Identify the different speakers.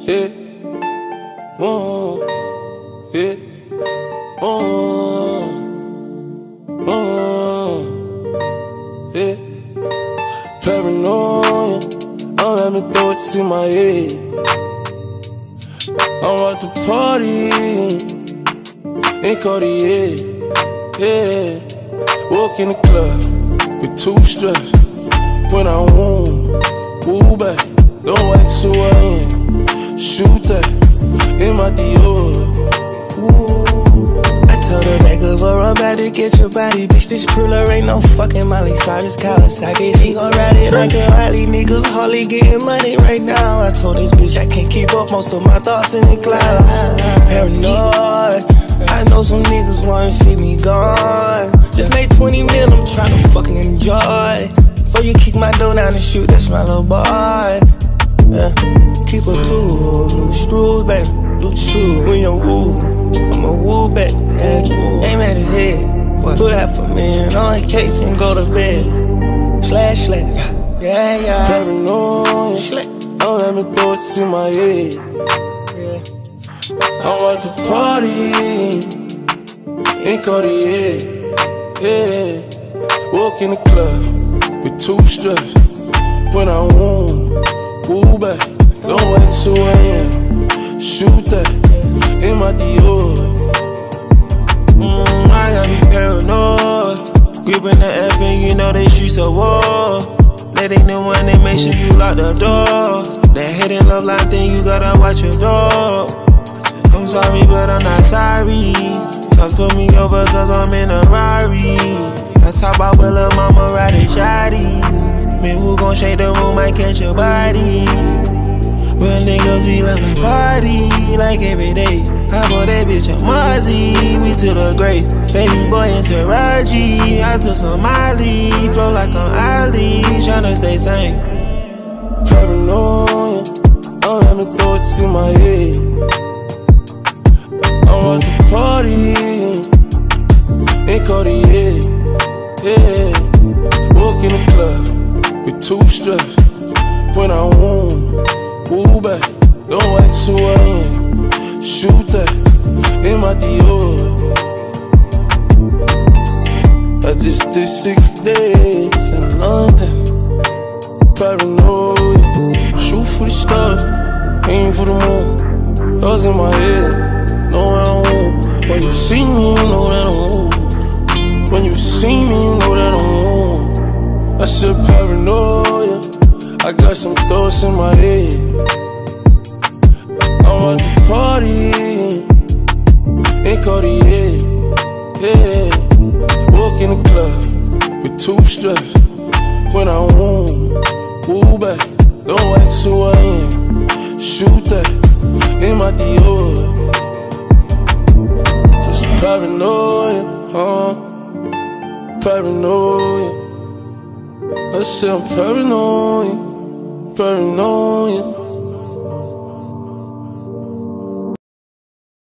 Speaker 1: yeah, oh, yeah, oh, yeah. Paranoia, I'm having thoughts in my head. I'm at the party in Cartier, yeah. Walk in the club with two straps. When I want, move back, don't ask who I am. Shoot that in my Dior.
Speaker 2: Ooh. I told her back up or I'm about to get your body. Bitch, this cruller ain't no fucking Miley Cyrus Kawasaki. She gon' ride it like a Harley. Niggas hardly getting money right now. I told this bitch I can't keep up, most of my thoughts in the clouds. Paranoid, I know some niggas wanna see me gone. Just made 20 mil, I'm tryna fucking enjoy. Before you kick my door down and shoot, that's my little boy. Yeah. Keep a tool, loose screws, baby, loose shoes. When you woo, I'ma woo back. Yeah. Aim at his head, put $500,000 on his case and go to bed. Slash, slash, yeah, yeah.
Speaker 1: Paranoia, I'm having thoughts in my head.
Speaker 2: Yeah.
Speaker 1: I'm at the party in Cartier, yeah. Walk in the club with two straps. When I want, move back, don't ask who I am. Shoot that in my Dior.
Speaker 2: I got me paranoid. Gripping the F and you know they streets of war. Letting the one that make sure you lock the door. That hidden love line thing, you gotta watch your dog. I'm sorry, but I'm not sorry. Cause put me over cause I'm in a Rari. I talk about where lil' mama riding shoddy. Man, who gon' shake the room, might catch your body. Real niggas be like my party, like every day. I bought that bitch a Mozzie, we to the grave. Baby boy in Taraji, I took some Molly. Flow like on Ali, tryna stay sane.
Speaker 1: Paranoia, I'm having thoughts in my head. I'm at the party in Cartier, yeah. Walk in the club with two straps. When I want, move back, don't ask who I am. Shoot that in my Dior. I just did 6 days in London. Paranoid, shoot for the stars, aim for the moon. Thoughts in my head, know where I want. When you see me, you know that I'm on. When you see me, you know that I'm on. I said paranoia, I got some thoughts in my head. I'm at the party in Cartier, yeah. Walk in the club with two straps. When I want, move back, don't ask who I am. Shoot that in my Dior. It's paranoia, paranoia. I said I'm paranoia, paranoia.